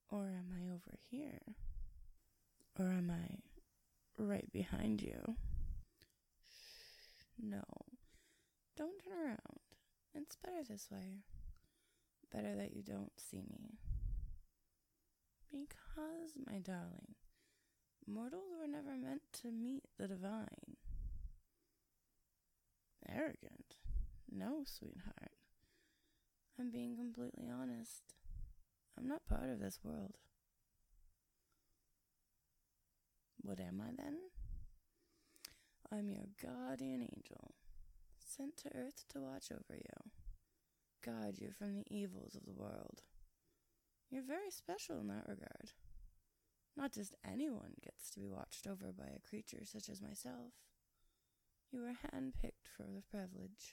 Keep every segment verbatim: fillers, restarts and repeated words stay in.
Or am I over here? Or am I right behind you? Shh, no. Don't turn around. It's better this way. Better that you don't see me. Because, my darling, mortals were never meant to meet the divine. Arrogant? No, sweetheart. I'm being completely honest. I'm not part of this world. What am I then? I'm your guardian angel, sent to earth to watch over you, guard you from the evils of the world. You're very special in that regard. Not just anyone gets to be watched over by a creature such as myself. You were handpicked for the privilege.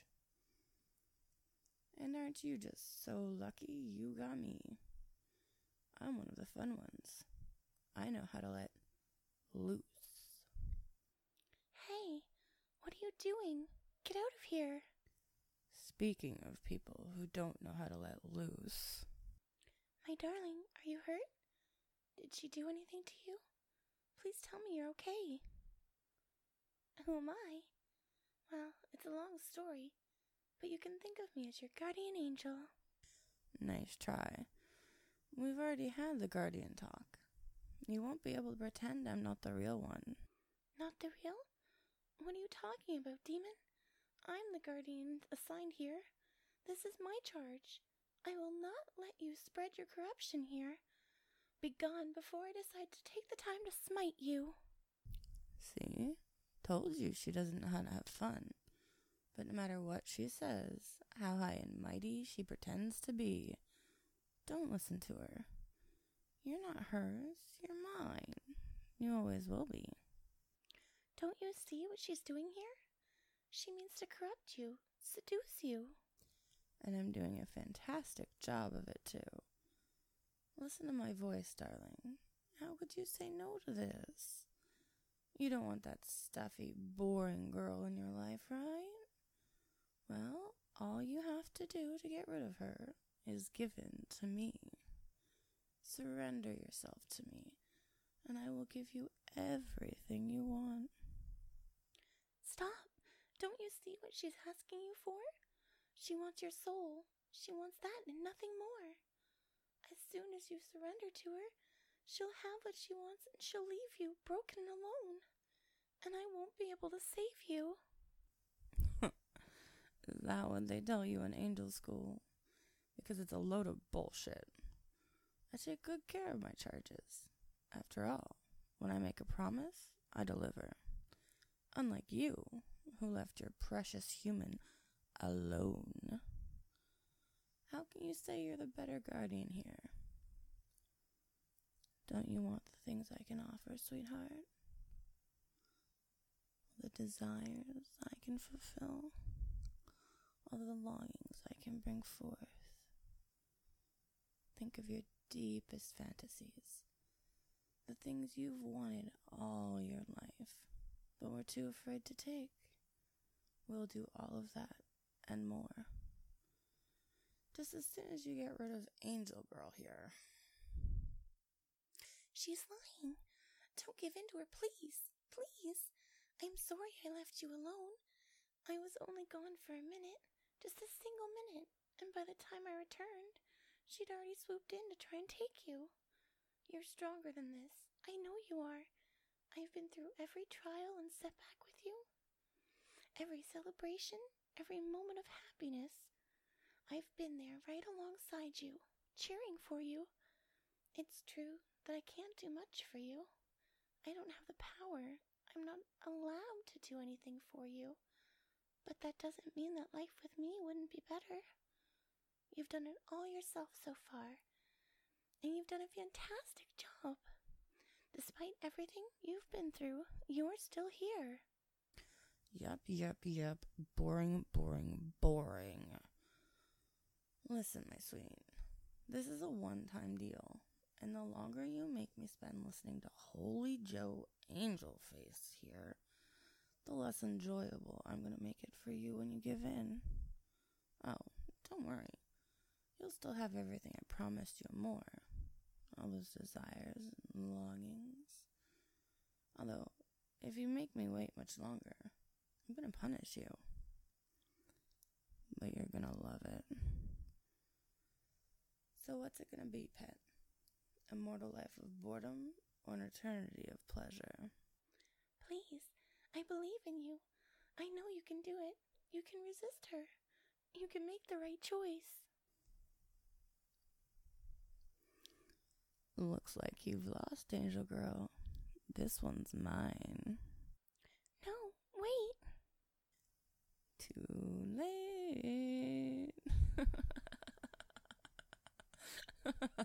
And aren't you just so lucky you got me? I'm one of the fun ones. I know how to let loose. Hey, what are you doing? Get out of here. Speaking of people who don't know how to let loose. My darling, are you hurt? Did she do anything to you? Please tell me you're okay. Who am I? Well, it's a long story, but you can think of me as your guardian angel. Nice try. We've already had the guardian talk. You won't be able to pretend I'm not the real one. Not the real? What are you talking about, demon? I'm the guardian assigned here. This is my charge. I will not let you spread your corruption here. Begone before I decide to take the time to smite you. See? Told you she doesn't know how to have fun. But no matter what she says, how high and mighty she pretends to be, don't listen to her. You're not hers, you're mine. You always will be. Don't you see what she's doing here? She means to corrupt you, seduce you. And I'm doing a fantastic job of it, too. Listen to my voice, darling. How could you say no to this? You don't want that stuffy, boring girl in your life, right? Well, all you have to do to get rid of her is give in to me. Surrender yourself to me, and I will give you everything you want. Stop! Don't you see what she's asking you for? She wants your soul. She wants that and nothing more. As soon as you surrender to her, she'll have what she wants and she'll leave you broken and alone. And I won't be able to save you. Is that what they tell you in angel school? Because it's a load of bullshit. I take good care of my charges. After all, when I make a promise, I deliver. Unlike you, who left your precious human alone. How can you say you're the better guardian here? Don't you want the things I can offer, sweetheart? The desires I can fulfill? All the longings I can bring forth? Think of your deepest fantasies. The things you've wanted all your life, but were too afraid to take. We'll do all of that and more. Just as soon as you get rid of Angel Girl here. She's lying. Don't give in to her, please. Please. I'm sorry I left you alone. I was only gone for a minute. Just a single minute. And by the time I returned, she'd already swooped in to try and take you. You're stronger than this. I know you are. I've been through every trial and setback with you. Every celebration, every moment of happiness. I've been there right alongside you, cheering for you. It's true that I can't do much for you. I don't have the power. I'm not allowed to do anything for you. But that doesn't mean that life with me wouldn't be better. You've done it all yourself so far. And you've done a fantastic job. Despite everything you've been through, you're still here. Yup, yup, yup. Boring, boring, boring. Listen, my sweet. This is a one-time deal. And the longer you make me spend listening to Holy Joe Angelface here, the less enjoyable I'm going to make it for you when you give in. Oh, don't worry. You'll still have everything I promised you and more. all those desires and longings. Although, if you make me wait much longer, I'm gonna punish you. But you're gonna love it. So what's it gonna be, pet? A mortal life of boredom or an eternity of pleasure? Please, I believe in you. I know you can do it. You can resist her. You can make the right choice. Looks like you've lost, Angel Girl. This one's mine. No, wait. Too late.